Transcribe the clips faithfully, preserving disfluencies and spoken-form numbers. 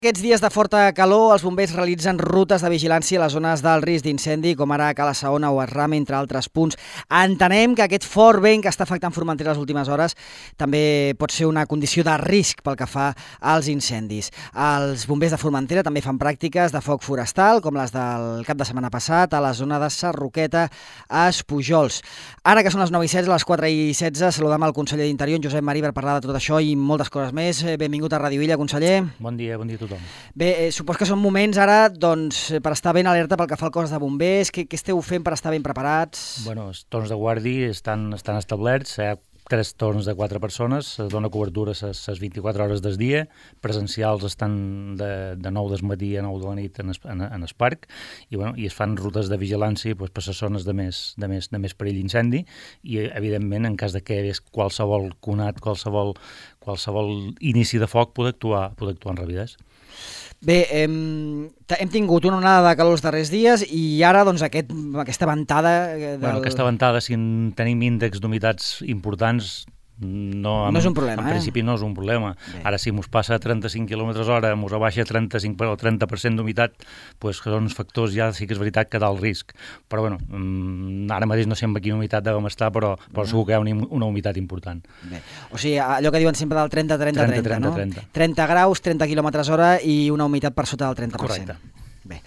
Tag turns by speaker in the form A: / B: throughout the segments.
A: Aquests dies de forta calor, els bombers realitzen rutes de vigilància a les zones d'alt risc d'incendi, com ara a Cala Saona o Arrame, entre altres punts. Entenem que aquest fort vent que està afectant Formentera les últimes hores també pot ser una condició de risc pel que fa als incendis. Els bombers de Formentera també fan pràctiques de foc forestal, com les del cap de setmana passat, a la zona de Sarroqueta, a Espujols. Ara que són les nou i setze, a les quatre i setze, saludem el conseller d'Interior, en Josep Marí, per parlar de tot això i moltes coses més. Benvingut a Ràdio Illa, conseller.
B: Bon dia, bon dia a tothom.
A: Bé, eh, supos que són moments ara doncs, per estar ben alerta pel que fa al cos de bombers. Què, què esteu fent per estar ben preparats?
B: Bueno, els torns de guàrdia estan, estan establerts, hi ha tres torns de quatre persones, es dona cobertura a les vint-i-quatre hores del dia, presencials estan de, de nou del matí a nou de la nit en es, en, en es parc, i, bueno, i es fan rutes de vigilància doncs, per les zones de més, de, més, de més perill d'incendi, i evidentment en cas de que hi hagués qualsevol conat, qualsevol, qualsevol inici de foc, poder actuar, poder actuar en rapidesa.
A: Bé, hem, hem tingut una onada de calor els darrers dies i ara doncs, aquest, aquesta ventada... Del...
B: Bueno, aquesta ventada, si en tenim índexs d'humitats importants, no,
A: no és un problema,
B: en
A: eh?
B: principi no és un problema. Bé. Ara, si mos passa a trenta-cinc quilòmetres hora, mos abaixa trenta-cinc o trenta per cent d'humitat, doncs que són uns factors ja sí que és veritat que dalt risc. Però bueno, ara mateix no sé amb quina humitat devem estar, però, però segur que hi ha una, una humitat important.
A: Bé. O sigui, allò que diuen sempre del trenta trenta trenta, no?
B: trenta.
A: trenta graus, trenta quilòmetres hora i una humitat per sota del trenta per cent.
B: Correcte.
A: Bé.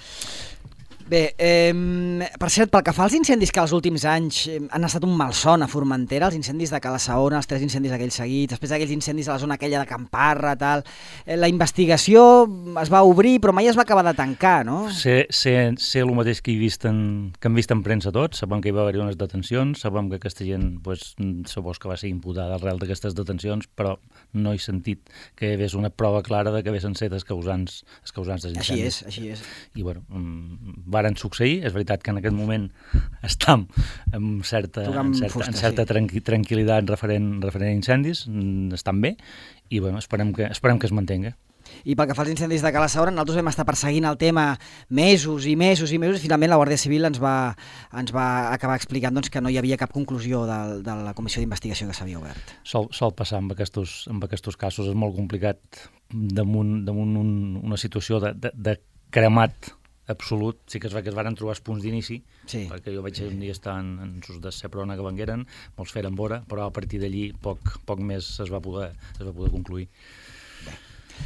A: Bé, eh, per cert, pel que fa als incendis que els últims anys eh, han estat un malson a Formentera, els incendis de Cala Saona, els tres incendis aquells seguits, després d'aquells incendis a la zona aquella de Camparra, tal, eh, la investigació es va obrir però mai es va acabar de tancar, no?
B: Sé, sé, sé el mateix que, he vist en, que hem vist en premsa tots, sabem que hi va haver unes detencions, sabem que aquesta gent, pues, sabós que va ser imputada arrel d'aquestes detencions, però no he sentit que hi hagués una prova clara de que haguessin set els causants, els causants dels incendis.
A: Així és, així és.
B: I bueno, varen succeir, és veritat que en aquest moment estem amb certa, amb certa, fusta, amb certa sí. tranqui, tranquil·litat referent, referent a incendis, estan bé, i bueno, esperem que, esperem que es mantenga.
A: I pel que fa als incendis de Cala Saona, nosaltres vam estar perseguint el tema mesos i mesos i mesos, i finalment la Guàrdia Civil ens va, ens va acabar explicant doncs, que no hi havia cap conclusió de, de la comissió d'investigació que s'havia obert.
B: Sol, sol passar amb aquests, amb aquests casos, és molt complicat damunt, damunt un, una situació de, de, de cremat absolut. Sí que es va que es van trobar els punts d'inici, sí. Perquè jo vaig un dia estar en, en sus de Seprona que vengueren, molts feren vora, però a partir d'allí poc, poc més es va poder, es va poder concluir.
A: Bé,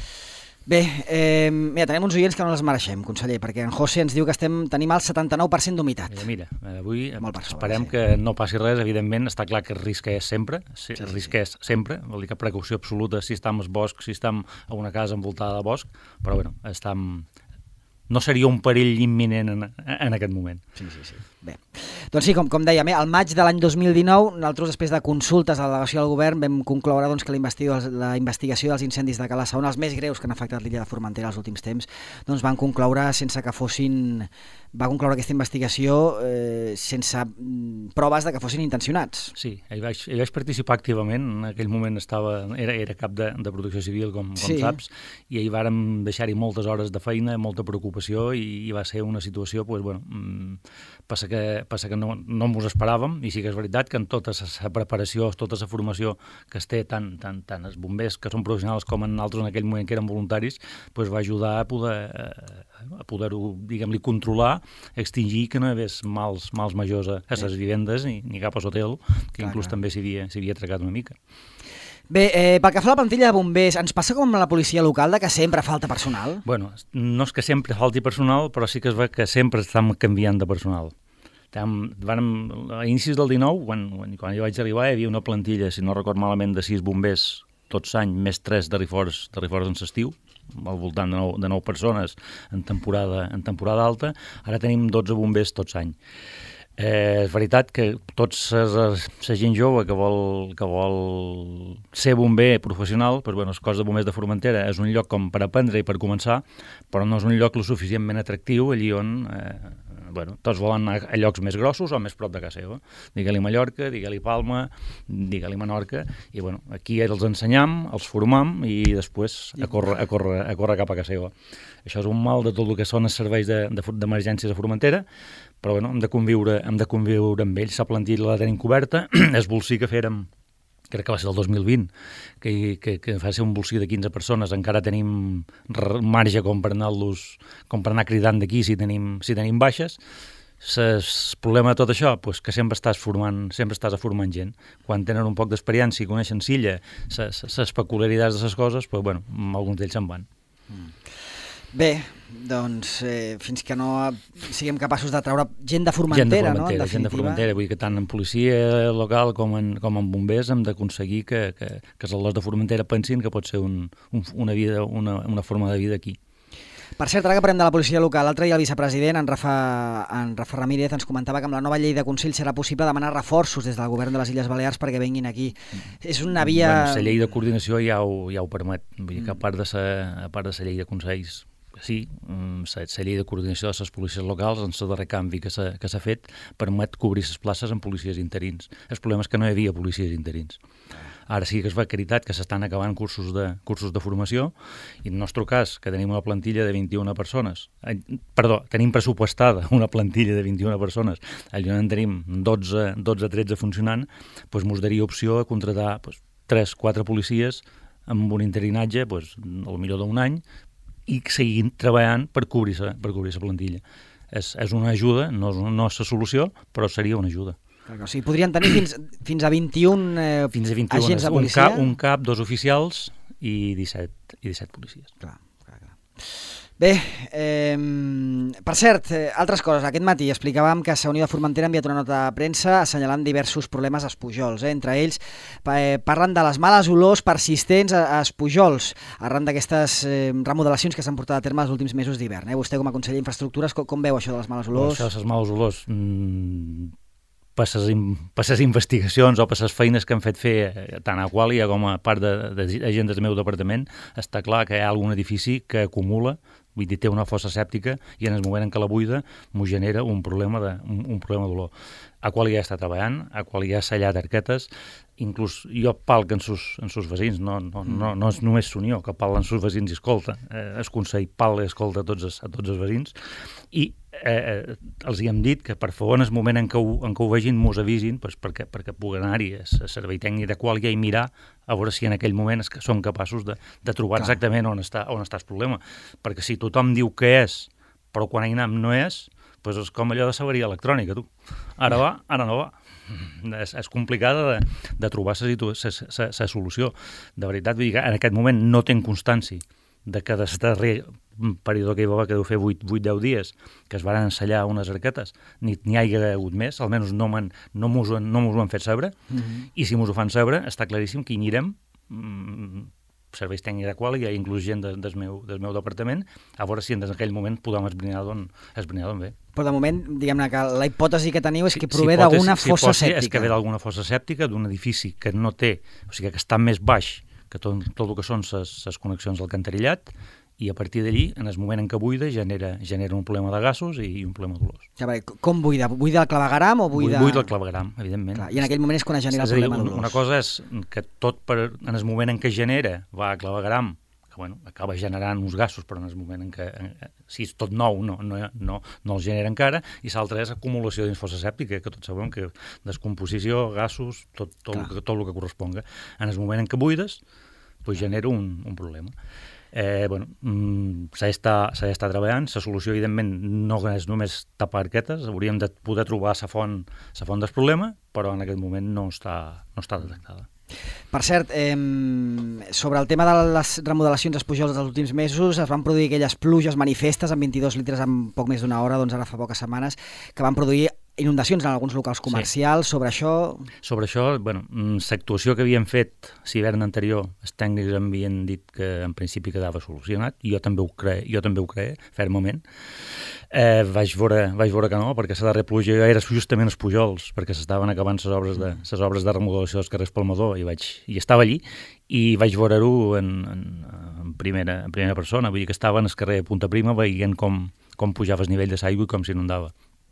A: Bé eh, mira, tenim uns oients que no les mereixem, conseller, perquè en José ens diu que estem, tenim el setanta-nou per cent d'humitat.
B: Mira, mira, avui
A: sobre,
B: esperem
A: sí.
B: que no passi res, evidentment, està clar que el risc és sempre, sí, el risc sí. és sempre, vol dir que precaució absoluta si estem al bosc, si estem a una casa envoltada de bosc, però bueno, estem... no seria un perill imminent en, en aquest moment.
A: Sí, sí, sí. Bé. Doncs sí, com, com dèiem, eh, al maig de l'any dos mil dinou, nosaltres després de consultes a la delegació del govern vam concloure doncs, que la investigació, la investigació dels incendis de Cala Saona, els més greus que han afectat l'illa de Formentera els últims temps, doncs van concloure sense que fossin... va concloure aquesta investigació eh, sense proves de que fossin intencionats.
B: Sí, hi vaig, hi vaig participar activament, en aquell moment estava, era, era cap de, de Protecció Civil, com, com sí. saps, i ahir vàrem deixar-hi moltes hores de feina, molta preocupació, i, i va ser una situació, pues, bueno, passa que, passa que no, no ens esperàvem, i sí que és veritat que en tota la preparació, tota la formació que es té, tant, tant, tant els bombers que són professionals com en altres en aquell moment que eren voluntaris, pues, va ajudar a poder a poder-ho, diguem-li, controlar, extingir que no hi hagués mals, mals majors a les vivendes ni, ni cap a l'hotel, que clar, inclús clar. també s'hi havia, havia atracat una mica.
A: Bé, eh, pel que fa a la plantilla de bombers, ens passa com amb la policia local, de que sempre falta personal?
B: Bueno, no és que sempre falti personal, però sí que es veu que sempre estem canviant de personal. Vam, a inicis del dinou, quan, quan jo vaig arribar, hi havia una plantilla, si no record malament, de sis bombers tots any, més tres de reforç, de reforç en l'estiu, al voltant de nou, de nou persones en temporada, en temporada alta. Ara tenim dotze bombers tots any. Eh, és veritat que tots la gent jove que vol, que vol ser bomber professional, doncs, bueno, el cos de bombers de Formentera és un lloc com per aprendre i per començar, però no és un lloc lo suficientment atractiu allí on eh, bueno, tots volen anar a llocs més grossos o més prop de casa seva. Digue-li Mallorca, digue-li Palma, digue-li Menorca, i bueno, aquí els ensenyam, els formam i després a córrer, a córrer, a córrer cap a casa seva. Això és un mal de tot el que són els serveis d'emergències de, de, a Formentera, però bueno, hem de conviure, hem de conviure amb ells. La plantilla la tenim coberta, és bolsí que fèrem crec que va ser el dos mil vint, que, que, que va ser un bolsí de quinze persones, encara tenim marge com per anar-los, com per anar cridant d'aquí si tenim, si tenim baixes. El problema de tot això, pues, que sempre estàs formant, sempre estàs formant gent. Quan tenen un poc d'experiència i coneixen Silla, les peculiaritats de les coses, pues, bueno, alguns d'ells se'n van.
A: Mm. Bé, doncs eh, fins que no siguem capaços de treure gent de Formentera,
B: gent de Formentera,
A: no? En
B: gent de Formentera, vull dir que tant en policia local com en, com en bombers hem d'aconseguir que, que, que els alts de Formentera pensin que pot ser un, un, una, vida, una, una forma de vida aquí.
A: Per cert, ara que parlem de la policia local, l'altre dia el vicepresident, en Rafa, en Rafa Ramírez, ens comentava que amb la nova llei de Consell serà possible demanar reforços des del govern de les Illes Balears perquè venguin aquí. Mm. És una via...
B: Bueno, la llei de coordinació ja ho, ja ho permet. Vull dir que a part de la, a part de la llei de Consells, sí, la llei de coordinació de les policies locals, en el darrer canvi que s'ha fet, permet cobrir les places amb policies interins. El problema és que no hi havia policies interins. Ara sí que és veritat que s'estan acabant cursos de, cursos de formació i en el nostre cas, que tenim una plantilla de vint-i-una persones, eh, perdó, tenim pressupostada una plantilla de vint-i-una persones, allà on tenim dotze a tretze funcionant, doncs mos daria opció a contratar doncs, tres quatre policies amb un interinatge, doncs, potser d'un any, i seguint treballant per cobrir-se per cobrir la plantilla. És, és una ajuda, no és, no és la solució, però seria una ajuda.
A: O sigui, podrien tenir fins, fins a vint-i-un, eh, fins a vint-i-un agents de policia?
B: Un cap, un cap, dos oficials i disset, i disset policies.
A: Clar, clar, clar. Bé, eh, per cert, eh, altres coses. Aquest matí explicàvem que la Unió de Formentera ha enviat una nota de premsa assenyalant diversos problemes als pujols. Eh? Entre ells eh, parlen de les males olors persistents als pujols arran d'aquestes eh, remodelacions que s'han portat a terme els últims mesos d'hivern. Eh? Vostè, com a conseller d'Infraestructures, com, com veu això de les males olors?
B: Això de les males olors... Mm... per les investigacions o per les feines que han fet fer tant a Qualia com a part d'agents del meu departament, està clar que hi ha algun edifici que acumula, vull dir, té una fossa sèptica i en el moment en què la buida m'ho genera un problema de, un, un problema d'olor. A Qualia està treballant, a Qualia s'ha tallat arquetes, inclús jo palc en sus, en sus veïns, no, no, no, no és només Sunió, que parla en sus veïns i escolta, eh, el Consell parla i escolta a tots els, a tots els veïns, i eh, els hi hem dit que per favor en el moment en què ho, en què ho vegin mos avisin pues, perquè, perquè puguen anar-hi a servei tècnic de Qualia i mirar a veure si en aquell moment es, que som capaços de, de trobar Clar. exactament on està, on està el problema, perquè si tothom diu que és, però quan hi anem no és, pues és com allò de saberia electrònica, tu. Ara va, ara no va. És, és complicada de, de trobar la solució. De veritat, vull dir que en aquest moment no tenc constància de que des darrer període que hi va que deu fer vuit a deu dies que es van ensellar unes arquetes, ni n'hi hagi hagut més, almenys no mos no no ho han fet saber, mm-hmm. i si mos ho fan saber, està claríssim que hi anirem, mm, serveis tècnics de Qualia, inclús gent de, del, meu, del meu departament, a veure si en aquell moment podem esbrinar d'on esbrinar d'on ve.
A: Però de moment, diguem-ne que la hipòtesi que teniu és que prové si d'alguna si fossa sèptica.
B: És que ve d'alguna fossa sèptica, d'un edifici que no té, o sigui que està més baix que tot, tot el que són les connexions al cantarillat, i a partir d'allí, en el moment en què buida, genera, genera un problema de gasos i un problema d'olors.
A: Ja, com buida? Buida el clavegaram o buida...
B: Buida el clavegaram, evidentment.
A: Clar, i en aquell moment és quan es genera és el problema d'olors.
B: Una cosa és que tot per, en el moment en què genera va a clavegaram, que bueno, acaba generant uns gasos, però en el moment en què, en, si és tot nou, no, no, no, no els genera encara, i l'altre és acumulació dins fossa sèptica, que tots sabem que descomposició, gasos, tot, tot, el, que, tot el que corresponga. En el moment en què buides, pues genera un, un problema. Eh, bueno, mm, s'ha d'estar treballant, la solució evidentment no és només tapar arquetes, hauríem de poder trobar la font, la font del problema, però en aquest moment no està, no està detectada.
A: Per cert, eh, sobre el tema de les remodelacions als pujols dels últims mesos, es van produir aquelles pluges manifestes amb vint-i-dos litres en poc més d'una hora, doncs ara fa poques setmanes, que van produir inundacions en alguns locals comercials. Sí. Sobre això...
B: Sobre això, bueno, l'actuació que havíem fet l'hivern anterior, els tècnics havien dit que en principi quedava solucionat, i jo també ho creia, jo també ho creia fermament. Eh, vaig, veure, vaig veure que no, perquè la darrera pluja era justament els pujols, perquè s'estaven acabant les obres de, les obres de remodelació dels carrers Palmador, i, vaig, i estava allí, i vaig veure-ho en, en, en, primera, en primera persona, vull dir que estava en el carrer Punta Prima veient com, com pujava el nivell de l'aigua i com s'inundava.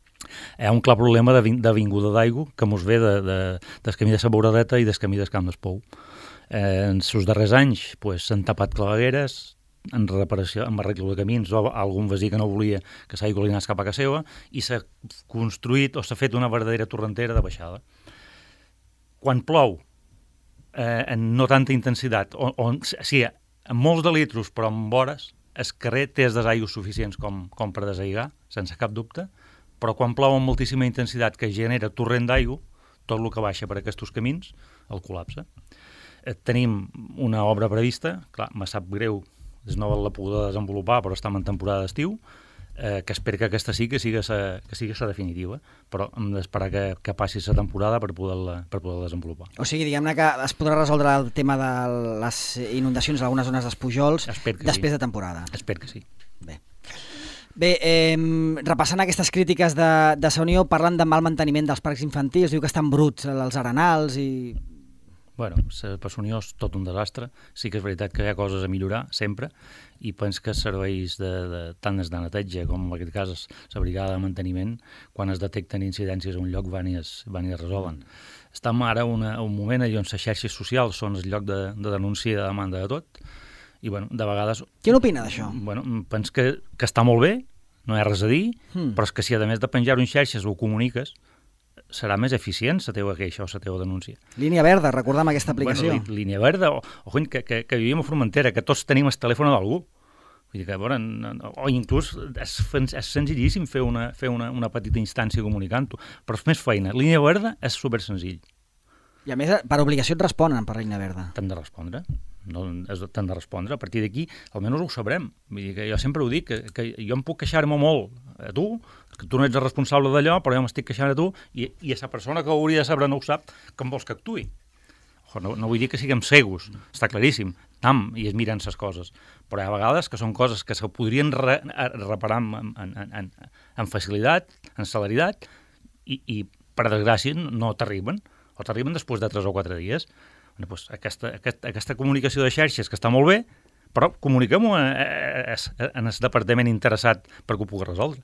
B: Hi ha un clar problema d'avinguda d'aigua que mos ve de, de, del camí de la Bouradeta i del camí del Camp d'Espou. Eh, en els darrers anys s'han pues, tapat clavegueres, en reparació, en arreglo de camins, o algun veí que no volia que l'aigua li anés cap a casa seva, i s'ha construït o s'ha fet una verdadera torrentera de baixada. Quan plou, eh, en no tanta intensitat, on, on, sí, en molts de litros, però en vores, el carrer té els desaigües suficients com, com per desaiguar, sense cap dubte, però quan plou amb moltíssima intensitat que genera torrent d'aigua, tot el que baixa per aquests camins, el col·lapse. Eh, tenim una obra prevista, clar, me sap greu, és no la poder desenvolupar, però estem en temporada d'estiu, eh, que espero que aquesta sí que sigui sa, que sigui sa definitiva, però hem d'esperar que, que passi la temporada per poder-la per poder desenvolupar.
A: O sigui, diguem-ne que es podrà resoldre el tema de les inundacions en algunes zones dels Pujols després sí. de temporada.
B: Espero que sí.
A: Bé. Bé, eh, repassant aquestes crítiques de, de Sa Unió, parlen de mal manteniment dels parcs infantils, diu que estan bruts els arenals i...
B: Bueno, per Sa Unió és tot un desastre. Sí que és veritat que hi ha coses a millorar, sempre, i penso que els serveis de, de, tant de neteja com en aquest cas la brigada de manteniment, quan es detecten incidències a un lloc van i es, van i es resolen. Estem ara una, un moment allà on les xarxes socials són el lloc de, de denúncia i de demanda de tot, i bueno, de vegades...
A: Què n'opina d'això?
B: Bueno, penso que, que està molt bé, no hi ha res a dir, hmm. però és que si a més de penjar-ho en xarxes ho comuniques, serà més eficient la teva queixa o la teva denúncia.
A: Línia verda, recordem aquesta aplicació.
B: Bueno, lí, línia verda, o, o que, que, que vivim a Formentera, que tots tenim el telèfon d'algú. Vull dir que, bueno, o inclús és, és senzillíssim fer una, fer una, una petita instància comunicant-ho, però és més feina. Línia verda és super senzill.
A: I a més, per obligació et responen per línia verda.
B: T'han de respondre. No, t'han de respondre. A partir d'aquí, almenys ho sabrem. Vull dir que jo sempre ho dic, que, que jo em puc queixar-me molt a tu, que tu no ets el responsable d'allò, però jo m'estic queixant a tu, i, i a la persona que ho hauria de saber no ho sap, que em vols que actuï. No, no vull dir que siguem cegos, està claríssim, tam, i es miren les coses, però hi ha vegades que són coses que se podrien re, reparar en, en, en, en facilitat, en celeritat, i, i per desgràcia no t'arriben, o t'arriben després de tres o quatre dies. Bueno, doncs aquesta, aquesta, aquesta comunicació de xarxes que està molt bé, però comuniquem-ho en el departament interessat perquè ho pugui resoldre.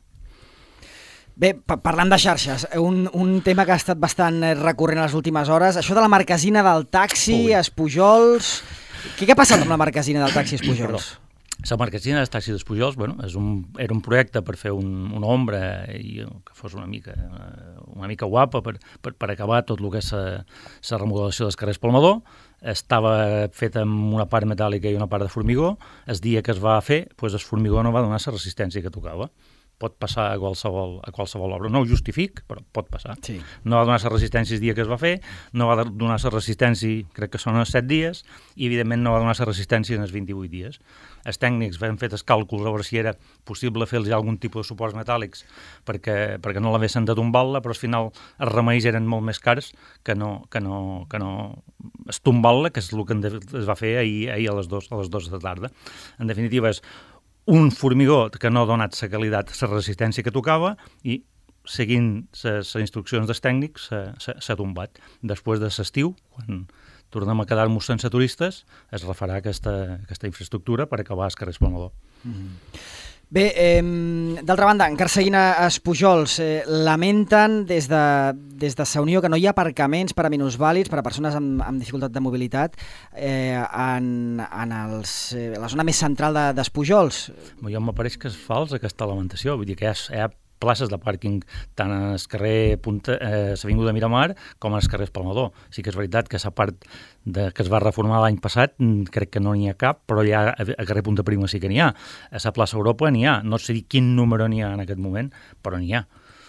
A: Bé, parlant de xarxes, un, un tema que ha estat bastant recurrent a les últimes hores, això de la marquesina del taxi, Ui. els Pujols... Què, què ha passat amb la marquesina del taxi i els Pujols?
B: La marquesina del taxi dels Pujols, bueno, és un, era un projecte per fer un, una ombra i que fos una mica, una mica guapa per, per, per acabar tot el que és la remodelació dels carrers Palmador. Estava feta amb una part metàl·lica i una part de formigó. El dia que es va fer, doncs el formigó no va donar la resistència que tocava. Pot passar a qualsevol, a qualsevol obra. No ho justific, però pot passar. Sí. No va donar la resistència el dia que es va fer, no va donar la resistència, crec que són els set dies, i evidentment no va donar la resistència en els vint-i-vuit dies. Els tècnics van fer els càlculs a veure si era possible fer-los algun tipus de suports metàl·lics perquè, perquè no l'haguessin de tombar-la, però al final els remeis eren molt més cars que no, que no, que no es tombar-la, que és el que es va fer ahir, ahir a les dues, a les dues de la tarda. En definitiva, és un formigó que no ha donat la qualitat, la resistència que tocava, i seguint les instruccions dels tècnics s'ha tombat. Després de l'estiu, quan tornem a quedar-nos sense turistes, es refarà aquesta, aquesta infraestructura per acabar els carrers Palmador.
A: Mm-hmm. Bé, eh, d'altra banda, encara seguint els Pujols, eh, lamenten des de, des de Sa Unió que no hi ha aparcaments per a minusvàlids, per a persones amb, amb dificultat de mobilitat eh, en, en els, eh, la zona més central de, dels Pujols.
B: Jo m'apareix que és fals aquesta lamentació, vull dir que hi ha, hi ha places de pàrquing tant al carrer Punta, eh, l'Avinguda Miramar com als carrers Palmador. Sí que és veritat que la part de, que es va reformar l'any passat crec que no n'hi ha cap, però ja a, a carrer Punta Prima sí que n'hi ha. A la plaça Europa n'hi ha. No sé dir quin número n'hi ha en aquest moment, però n'hi ha.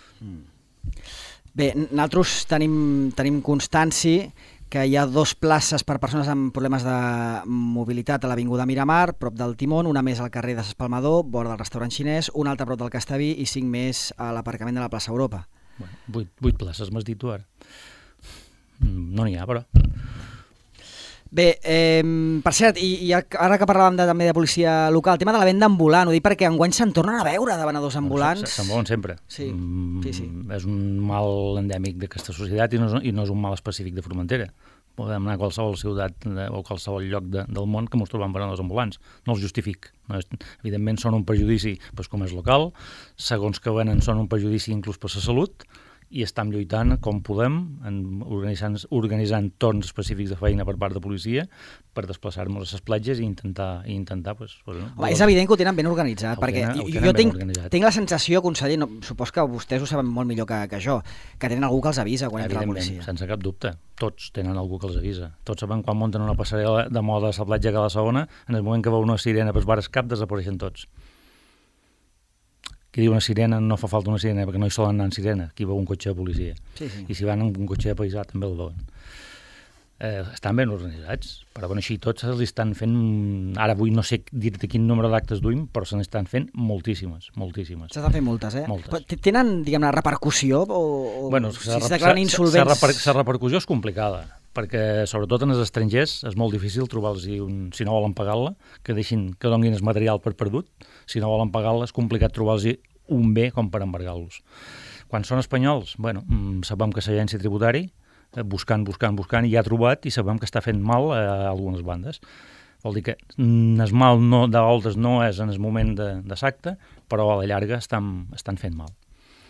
A: Bé, nosaltres tenim, tenim constància que hi ha dos places per persones amb problemes de mobilitat a l'Avinguda Miramar, prop del Timón, una més al carrer de Palmador, vora del restaurant xinès, una altra prop del Castellví i cinc més a l'aparcament de la plaça Europa.
B: Bueno, vuit, vuit places, m'has dit tu ara. No n'hi ha, però...
A: Bé, eh, per cert, i, i ara que parlàvem de, també de policia local, el tema de la venda ambulant, ho dic perquè enguany se'n tornen a veure de venedors ambulants.
B: Se'n veuen sempre.
A: Sí,
B: mm,
A: sí, sí.
B: És un mal endèmic d'aquesta societat i no, és, i no és un mal específic de Formentera. Podem anar a qualsevol ciutat de, o qualsevol lloc de, del món que ens trobem venedors ambulants. No els justific. No és, evidentment són un perjudici, doncs, com és local, segons que venen són un perjudici inclús per la salut, i estem lluitant com podem, en organitzant, organitzant torns específics de feina per part de policia per desplaçar-nos a les platges i intentar... I intentar pues, pues, no,
A: Home, és evident que ho tenen ben organitzat,
B: ho
A: perquè
B: tenen, ho
A: jo,
B: tenen
A: jo tinc,
B: organitzat.
A: tinc la sensació, conseller, no, supos que vostès ho saben molt millor que, que jo, que tenen algú que els avisa quan entra la policia.
B: Sense cap dubte. Tots tenen algú que els avisa. Tots saben quan munten una passarel·la de moda a la platja que a la segona, en el moment que veu una sirena pels bares cap, desapareixen tots. Qui diu una sirena no fa falta una sirena, perquè no hi solen anar en sirena, aquí veu un cotxe de policia.
A: Sí, sí.
B: I si van amb un cotxe de paisà també el veuen. Eh, estan ben organitzats, però bueno, així tots els estan fent, ara avui no sé dir-te quin número d'actes duim, però se n'estan fent moltíssimes, moltíssimes.
A: S'estan fent moltes, eh?
B: Moltes.
A: Però tenen, diguem-ne, repercussió o, o
B: bueno,
A: si es declaren insolvents?
B: La repercussió és complicada, perquè sobretot en els estrangers és molt difícil trobar-los, un, si no volen pagar-la, que deixin, que donguin el material per perdut, si no volen pagar-la és complicat trobar-los un bé com per embargar-los. Quan són espanyols, bueno, sabem que l'agència tributari, buscant, buscant, buscant, i ja ha trobat i sabem que està fent mal a algunes bandes. Vol dir que el mal no, d'altres no és en el moment de, de l'acte, però a la llarga estan, estan fent mal.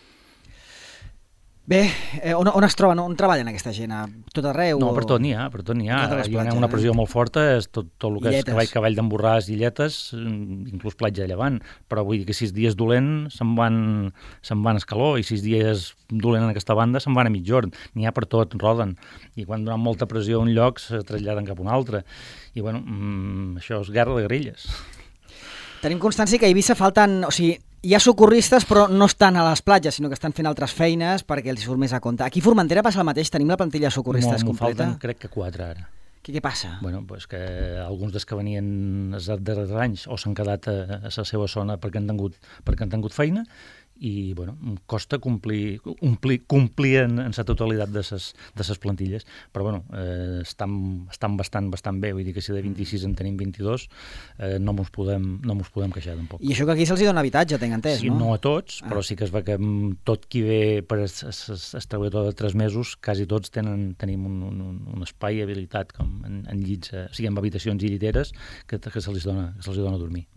A: Bé, eh, on, on es troben, on treballen aquesta gent? A tot arreu?
B: No, per tot n'hi ha, per tot n'hi ha. Hi ha una pressió molt forta, és tot, tot el que és cavall, cavall d'Emborràs i Illetes, inclús platja de Llevant, però vull dir que sis dies dolent se'n van, se'n van a Escaló i sis dies dolent en aquesta banda se'n van a mitjorn. N'hi ha per tot, roden. I quan donen molta pressió a un lloc se traslladen cap a un altre. I bueno, mmm, això és guerra de guerrilles.
A: Tenim constància que a Eivissa falten... O sigui, hi ha socorristes, però no estan a les platges, sinó que estan fent altres feines perquè els surt més a compte. Aquí a Formentera passa el mateix? Tenim la plantilla de socorristes
B: no,
A: completa?
B: Falten, crec que quatre ara.
A: Què, què passa?
B: Bueno, pues que alguns dels que venien els darrers anys o s'han quedat a, a la seva zona perquè han tingut, perquè han tingut feina i bueno, costa complir, complir, complir en, en la totalitat de ses, de ses plantilles, però bueno, eh, estan, estan bastant, bastant bé, vull dir que si de vint-i-sis en tenim vint-i-dos, eh, no mos podem, no mos podem queixar tampoc.
A: I això que aquí se'ls dona habitatge, tinc entès,
B: sí,
A: no?
B: No a tots,
A: ah.
B: però sí que es va que tot qui ve per el treballador de tres mesos, quasi tots tenen, tenim un, un, un espai habilitat com en, en llits, eh, o sigui, amb habitacions i lliteres que, que se'ls dona, se dona a dormir.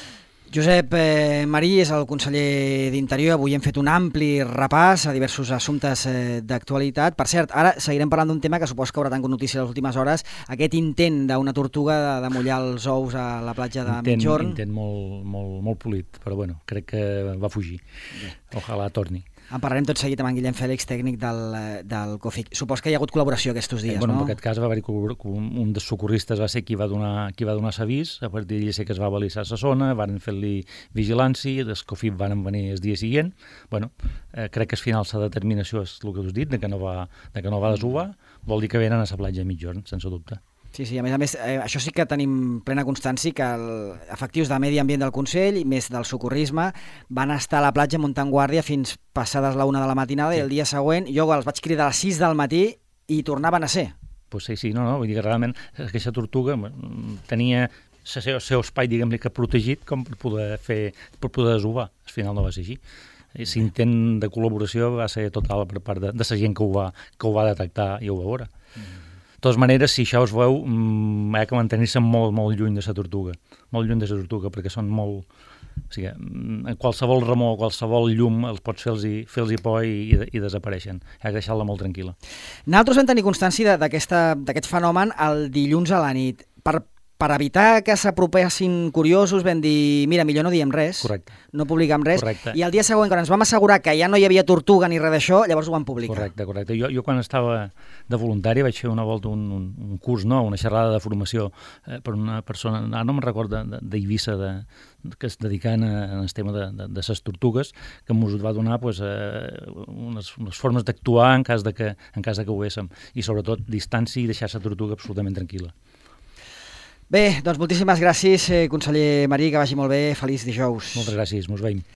A: Josep eh, Marí és el conseller d'Interior. Avui hem fet un ampli repàs a diversos assumptes eh, d'actualitat. Per cert, ara seguirem parlant d'un tema que supos que haurà tingut notícia les últimes hores, aquest intent d'una tortuga de, de mullar els ous a la platja de
B: intent,
A: Migjorn.
B: Intent molt, molt, molt polit, però bueno, crec que va fugir. Bé. Ojalà torni.
A: En parlarem tot seguit amb en Guillem Fèlix, tècnic del, del COFIC. Supos que hi ha hagut col·laboració aquests dies,
B: eh, bueno,
A: no?
B: En aquest cas va haver-hi un dels socorristes va ser qui va donar, qui va donar l'avís, a partir d'allà sé que es va balisar la zona, van fer-li vigilància, els COFIC van venir el dia següent. Bueno, eh, crec que al final la determinació és el que us he dit, de que no va, de que no va desovar, vol dir que venen a la platja a Migjorn, sense dubte.
A: Sí, sí, a més a més, eh, això sí que tenim plena constància que els efectius de Medi Ambient del Consell i més del socorrisme van estar a la platja muntant guàrdia fins passades la una de la matinada sí. I el dia següent jo els vaig cridar a les sis del matí i tornaven a ser.
B: Pues sí, sí, no, no, vull dir que realment aquesta tortuga tenia el seu, seu espai, diguem-li, que protegit com per poder fer, per poder desovar. Al final no va ser així. L'intent de col·laboració va ser total per part de, de la gent que ho va, que ho va detectar i ho va veure. Mm. De totes maneres, si això us veu, mmm, ha que mantenir-se molt, molt lluny de la tortuga. Molt lluny de la tortuga, perquè són molt... O sigui, en qualsevol remor, qualsevol llum, els pots fer-los fer por i, i, i desapareixen. Ha de deixar-la molt tranquil·la.
A: Nosaltres vam tenir constància d'aquest fenomen el dilluns a la nit. Per, per evitar que s'apropessin curiosos vam dir, mira, millor no diem res,
B: correcte.
A: No publiquem res,
B: correcte.
A: I el dia següent, quan ens vam assegurar que ja no hi havia tortuga ni res d'això, llavors ho vam publicar.
B: Correcte, correcte. Jo, jo quan estava de voluntari vaig fer una volta un, un, un curs, no? Una xerrada de formació eh, per una persona, ara no me'n recordo, d'Eivissa, de, que es dedicaven al tema de, de, de ses tortugues, que ens va donar pues, eh, unes, unes formes d'actuar en cas de que, en cas de que ho véssim, i sobretot distància i deixar la tortuga absolutament tranquil·la.
A: Bé, doncs moltíssimes gràcies, eh, conseller Marí, que vagi molt bé, feliç dijous.
B: Moltes gràcies, mos veiem.